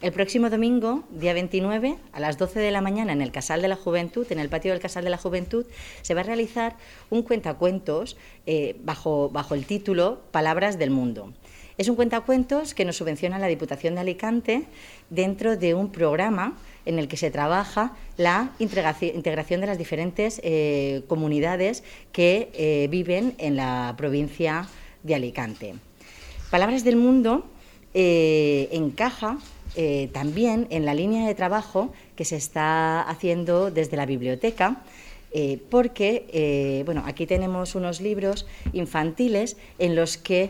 El próximo domingo, día 29, a las 12 de la mañana, en el Casal de la Juventud, en el patio del Casal de la Juventud, se va a realizar un cuentacuentos bajo el título Palabras del Mundo. Es un cuentacuentos que nos subvenciona la Diputación de Alicante dentro de un programa en el que se trabaja la integración de las diferentes comunidades que viven en la provincia de Alicante. Palabras del Mundo encaja también en la línea de trabajo que se está haciendo desde la biblioteca, porque aquí tenemos unos libros infantiles en los que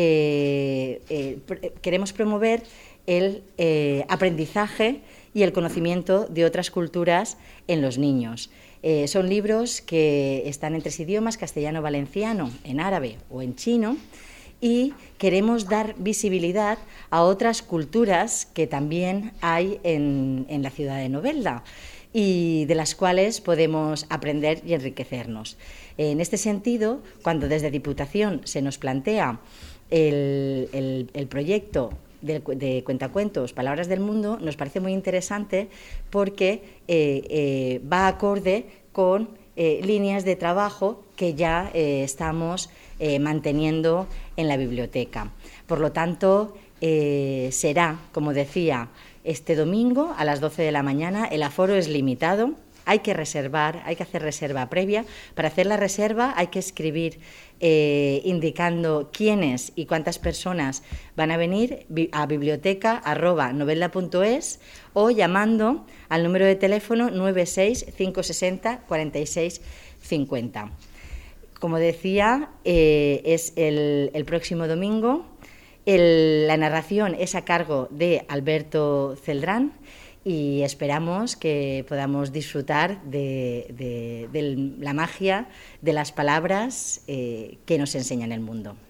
queremos promover el aprendizaje y el conocimiento de otras culturas en los niños. Son libros que están en 3 idiomas, castellano-valenciano, en árabe o en chino, y queremos dar visibilidad a otras culturas que también hay en la ciudad de Novelda y de las cuales podemos aprender y enriquecernos. En este sentido, cuando desde Diputación se nos plantea el proyecto de cuentacuentos Palabras del Mundo, nos parece muy interesante porque va acorde con líneas de trabajo que ya estamos manteniendo en la biblioteca. Por lo tanto, será, como decía, este domingo a las 12 de la mañana. El aforo es limitado, hay que reservar, hay que hacer reserva previa. Para hacer la reserva hay que escribir indicando quiénes y cuántas personas van a venir a biblioteca@novelda.es o llamando al número de teléfono 96 560 46 50. Como decía, es el próximo domingo. La narración es a cargo de Alberto Celdrán y esperamos que podamos disfrutar de la magia de las palabras que nos enseñan el mundo.